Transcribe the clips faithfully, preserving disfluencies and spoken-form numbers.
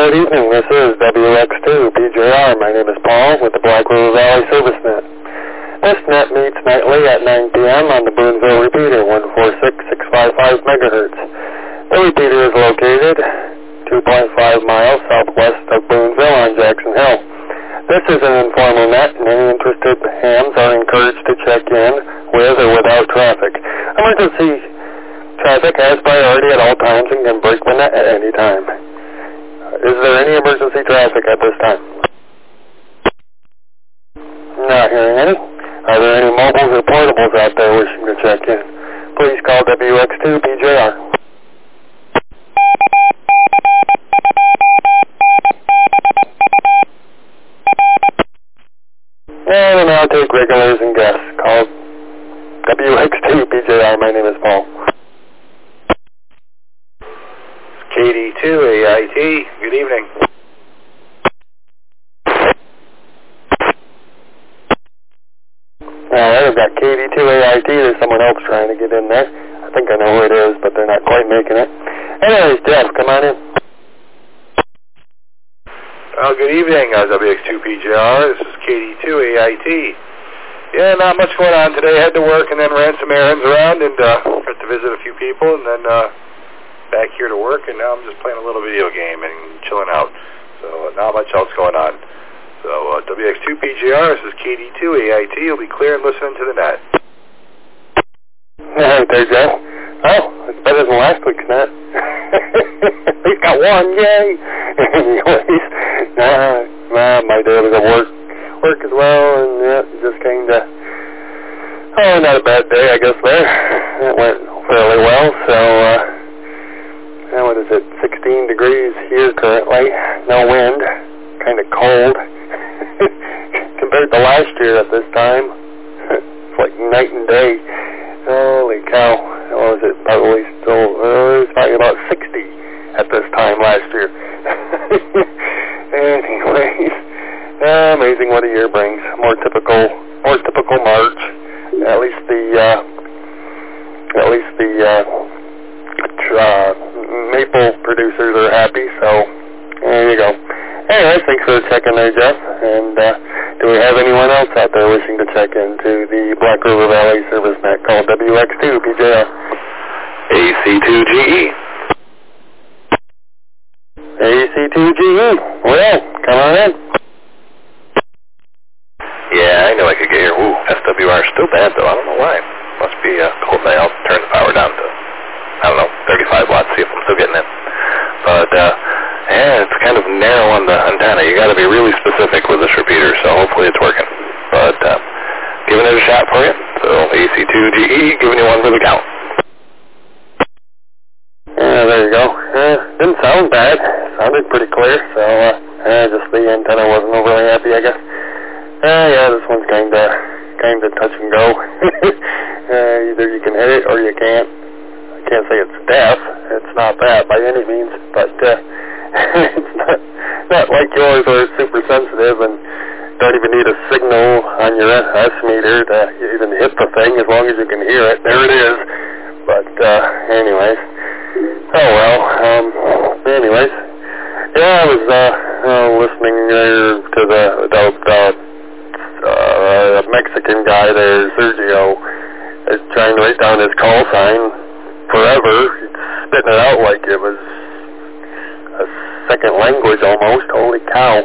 Good evening. This is W X two B J R. My name is Paul with the Black River Valley Service Net. This net meets nightly at nine p m on the Boonville repeater, one four six six five five megahertz. The repeater is located two point five miles southwest of Boonville on Jackson Hill. This is an informal net, and any interested hams are encouraged to check in with or without traffic. Emergency traffic has priority at all times and can break the net at any time. Is there any emergency traffic at this time? Not hearing any. Are there any mobiles or portables out there wishing to check in? Please call W X two B J R. And we'll now take regulars and guests. Call W X two B J R. My name is Paul. K D two A I T, good evening. Alright, I've got K D two A I T. There's someone else trying to get in there. I think I know who it is, but they're not quite making it. Anyways, Jeff, come on in. Well, good evening, uh, W X two B J R. This is K D two A I T. Yeah, not much going on today. Had to work and then ran some errands around and uh, got to visit a few people and then uh, back here to work, and now I'm just playing a little video game and chilling out. So uh, not much else going on. So uh, W X two B J R, this is K D two A I T. You'll be clear and listening to the net. Alright there, Jeff. Oh, it's better than last week's net. He's got one, yay! Anyways, uh, uh, my day was at work, work as well, and yeah, just kind of, oh, not a bad day, I guess, there. It went fairly well, so, uh, now what is it, sixteen degrees here currently, no wind, kind of cold. Compared to last year at this time, it's like night and day. Holy cow, what was it, probably still, uh, it was probably about sixty at this time last year. Anyways, uh, amazing what a year brings. More typical, more typical March. At least the, uh, at least the, uh, uh, maple producers are happy, so there you go. Anyway, thanks for checking there, Jeff. And uh, do we have anyone else out there wishing to check into the Black River Valley Service Net called W X two B J R? A C two G E. A C two G E. Well, come on in. Yeah, I know I could get here. Ooh, S W R is still bad, though. I don't know why. Must be a cold night. I'll turn the power down to, I don't know, thirty-five watts, see if I'm still getting it. But, uh, yeah, it's kind of narrow on the antenna. You got to be really specific with this repeater, so hopefully it's working. But, uh, giving it a shot for you. So, A C two G E, giving you one for the count. Yeah, there you go. Uh, didn't sound bad. Sounded pretty clear, so, uh, uh, just the antenna wasn't overly happy, I guess. Uh, yeah, this one's kind of, kind of touch and go. uh, either you can hit it or you can't. I can't say it's deaf. It's not that by any means, but, uh, it's not, not like yours where it's super sensitive and don't even need a signal on your S meter to even hit the thing as long as you can hear it. There it is. But, uh, anyways. Oh, well. Um, anyways. Yeah, I was, uh, uh listening there to the, the, the uh, Mexican guy there, Sergio, is trying to write down his call sign forever. He's spitting it out like it was a second language almost. Holy cow.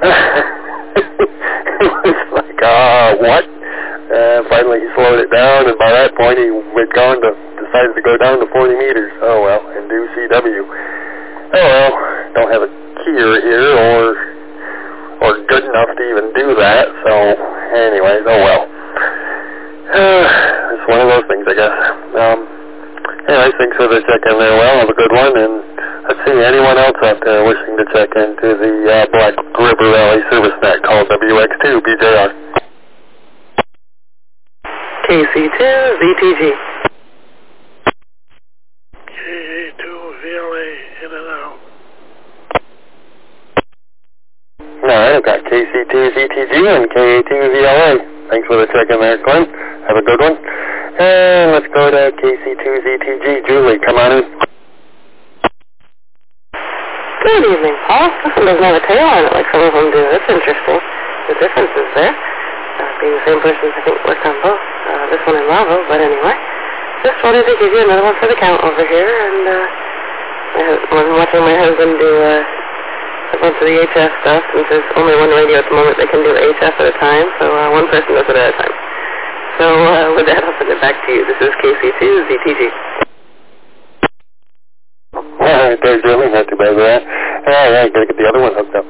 It was like, uh, what? Uh, finally he slowed it down, and by that point he had gone to, decided to go down to forty meters. Oh well, and do C W. Oh well, don't have a keyer here, or, or good enough to even do that, so anyways, oh well. Uh, it's one of those things, I guess. Um, anyway, thanks for the check in there. Well, have a good one, and let's see, anyone else out there wishing to check into the uh, Black River Valley Service Net called W X two B J R? K C two Z T G. K A two V L A, in and out. Alright, I've got K C two Z T G and K A two V L A. Thanks for the check in there, Glenn. Have a good one. And let's go to K C two Z T G. Julie, come on in. Good evening, Paul. This one doesn't have a tail on it like some of them do. That's interesting. The difference is there. Uh, being the same person, I think, worked on both. Uh, this one in Lavo, but anyway. Just wanted to give you another one for the count over here, and uh, I've been watching my husband do uh, a bunch of the H F stuff, since there's only one radio at the moment that can do H F at a time, so uh, one person does it at a time. So uh, with that, I'll send it back to you. This is K C two Z T G. All right, there's Jeremy. Not too bad with that. All right, gotta get the other one hooked up.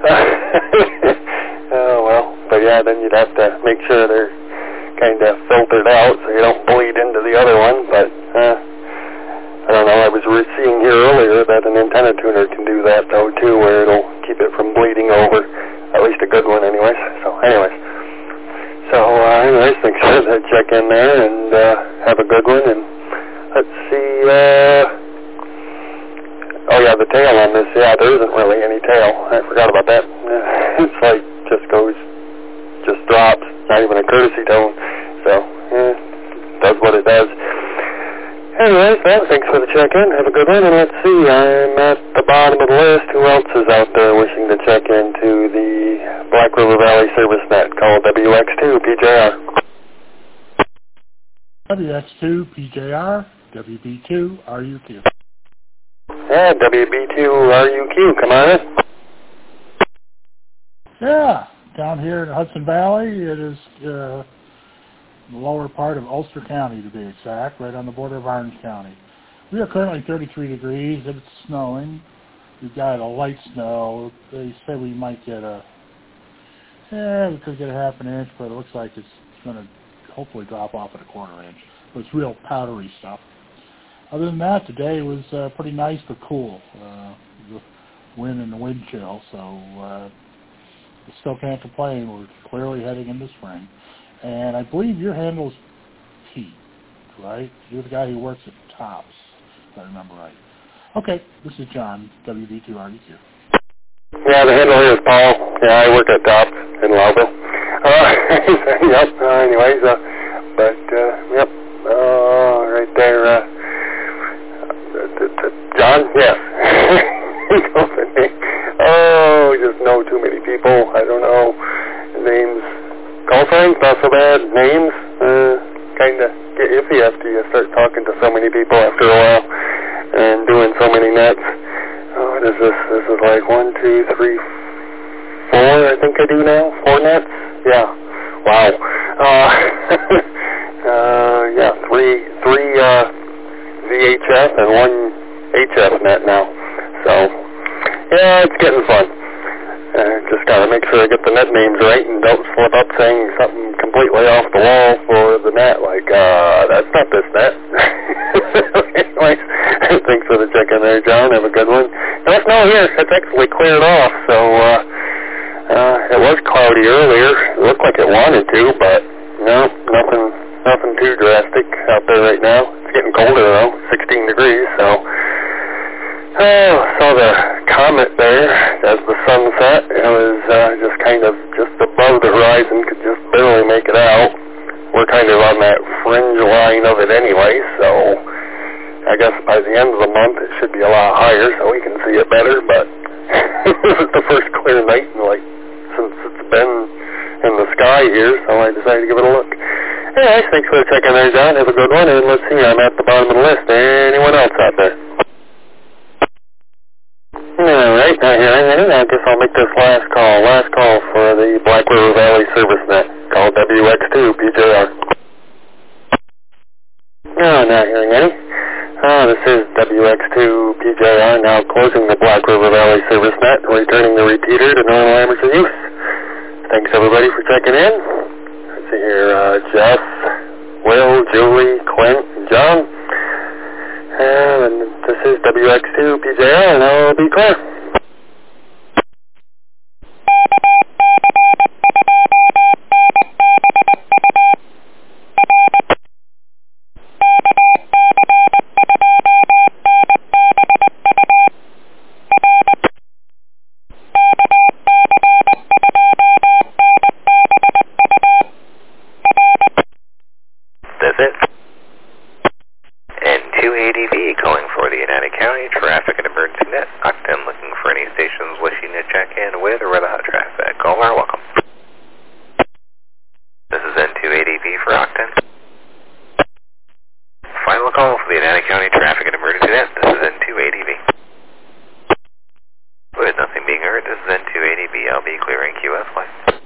Oh, well. But yeah, then you'd have to make sure they're kind of filtered out so you don't bleed into the other one. But, uh, I don't know. I was seeing here earlier that an antenna tuner can do that, though, too, where it'll keep it from bleeding over. At least a good one, anyways. So, anyways. So, uh, anyways, make sure to check in there and uh, have a good one. And let's see, uh... oh, yeah, the tail on this, yeah, there isn't really any tail. I forgot about that. It's like, just goes, just drops, not even a courtesy tone. So, yeah, does what it does. Anyways, well, thanks for the check-in. Have a good one. And let's see, I'm at the bottom of the list. Who else is out there wishing to check into the Black River Valley Service Net called W X two P J R? W X two P J R, W B two R U Q. Yeah, W B two R U Q, come on in. Yeah, down here in Hudson Valley, it is uh, the lower part of Ulster County, to be exact, right on the border of Orange County. We are currently thirty-three degrees. It's snowing. We've got a light snow. They say we might get a, yeah, we could get a half an inch, but it looks like it's going to hopefully drop off at a quarter inch. But it's real powdery stuff. Other than that, today was uh, pretty nice but cool. Uh, the wind and the wind chill, so uh, still can't complain. We're clearly heading into spring. And I believe your handle's Pete, right? You're the guy who works at Tops, if I remember right. Okay, this is John, W B two R U Q. Yeah, the handle here is Paul. Yeah, I work at Tops in Lowville. Uh, yep, uh, anyways, uh, but, uh, yep, uh, right there, uh, John? Yes. Oh, just know too many people. I don't know. Names. Call signs, not so bad. Names, uh, kind of get iffy after you start talking to so many people after a while and doing so many nets. Oh, what is this? This is like one, two, three, four, I think I do now. Four nets? Yeah. Wow. Uh, uh, yeah, three, three, uh, V H F and one H F net now. So, yeah, it's getting fun. Uh, just gotta make sure I get the net names right and don't slip up saying something completely off the wall for the net, like, uh, that's not this net. Anyways, thanks for the check-in there, John. Have a good one. No snow here. It's actually cleared off, so, uh, uh, it was cloudy earlier. It looked like it wanted to, but, no, nothing, nothing too drastic out there right now. It's getting colder, though, sixteen degrees, so... Oh, saw the comet there as the sun set. It was uh, just kind of just above the horizon, could just barely make it out. We're kind of on that fringe line of it anyway, so I guess by the end of the month it should be a lot higher so we can see it better, but it was the first clear night in, like, since it's been in the sky here, so I decided to give it a look. Anyway, thanks for checking there, John. Have a good one, and let's see, I'm at the bottom of the list. Anyone else out there? Alright, not hearing any. I guess I'll make this last call. Last call for the Black River Valley Service Net, called W X two P J R. No, not hearing any. Oh, this is W X two P J R, now closing the Black River Valley Service Net, returning the repeater to normal amateur use. Thanks everybody for checking in. Let's see here, uh, Jeff, Will, Julie, Clint, and John. And this is W X two P J R, and I'll be clear. That's it. And two A D V calling for the United County Traffic and Emergency Net. Octon looking for any stations wishing to check in with or rather hot traffic. All are welcome. This is N two A D V for Octon. Final call for the United County Traffic and Emergency Net. This is N two A D V. With nothing being heard, this is N two A D V. I'll be clearing Q S Y.